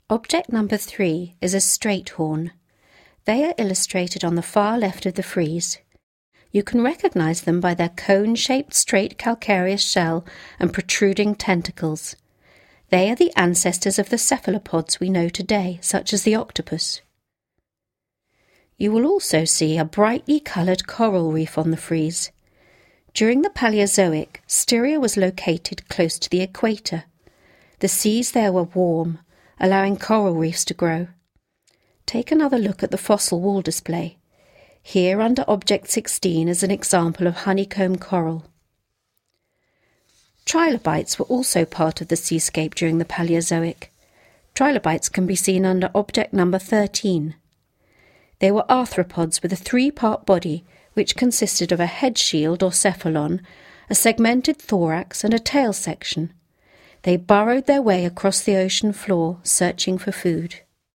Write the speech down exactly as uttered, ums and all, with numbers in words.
Object number three is a straight horn. They are illustrated on the far left of the frieze. You can recognise them by their cone-shaped straight calcareous shell and protruding tentacles. They are the ancestors of the cephalopods we know today, such as the octopus. You will also see a brightly coloured coral reef on the frieze. During the Paleozoic, Styria was located close to the equator. The seas there were warm, allowing coral reefs to grow. Take another look at the fossil wall display. Here under Object sixteen is an example of honeycomb coral. Trilobites were also part of the seascape during the Paleozoic. Trilobites can be seen under Object number thirteen. They were arthropods with a three-part body which consisted of a head shield or cephalon, a segmented thorax and a tail section. They burrowed their way across the ocean floor, searching for food.